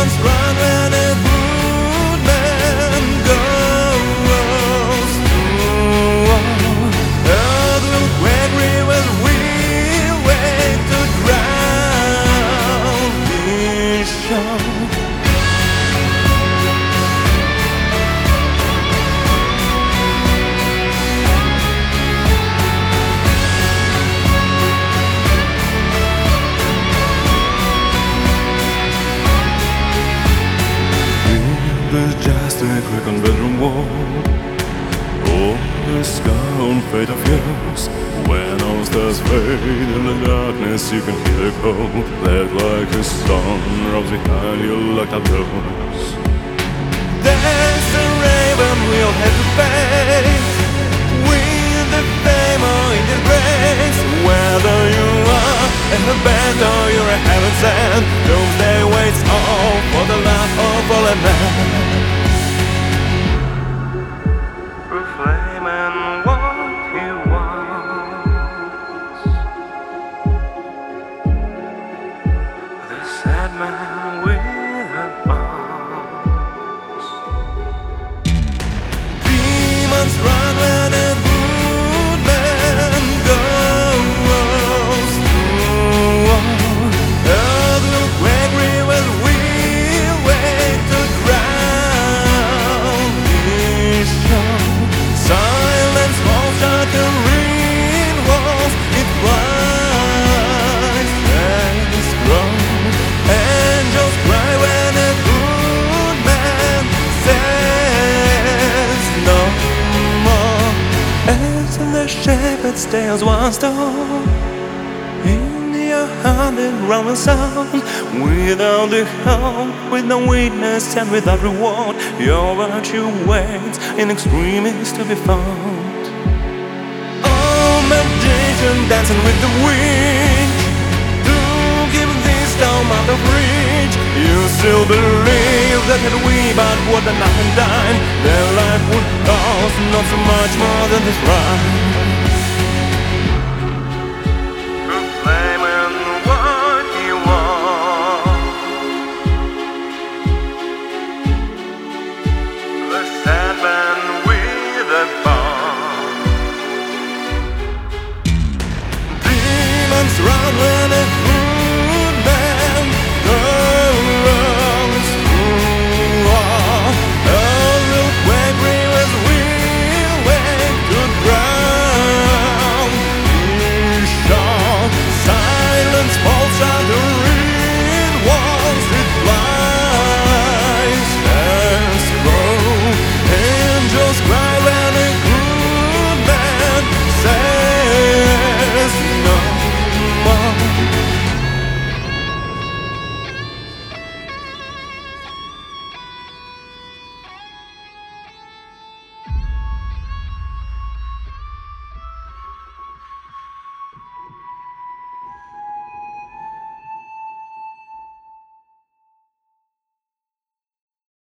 Demons run when a good man goes through. Earth will quake, rivers will wake to drown this show. There's just a crack on bedroom wall, or a scar on fate of yours. When all stars fade in the darkness, you can hear the call that like a storm rocks behind your locked up doors. There's a raven we'll have to face, with the fame or in disgrace. Whether you are in the band or you're a heaven sent, doomsday waits all for the last of fallen man. Proclaiming what he wants, the sad man with a bounce. Demons run when a good man goes through. Earth will quake, rivers will wake to drown this show. Silence falls, shattering walls. It flies and grows. Angels cry when a good man says no more. As the shepherd's tales once told, in your heart and round the sound, without the hope, with no witness and without reward, your virtue waits in extremis to be found. Oh, magician dancing with the wind, to keep this storm out of reach. You still believe that had we but what enough and dime, their life would cost not so much more than this rhyme.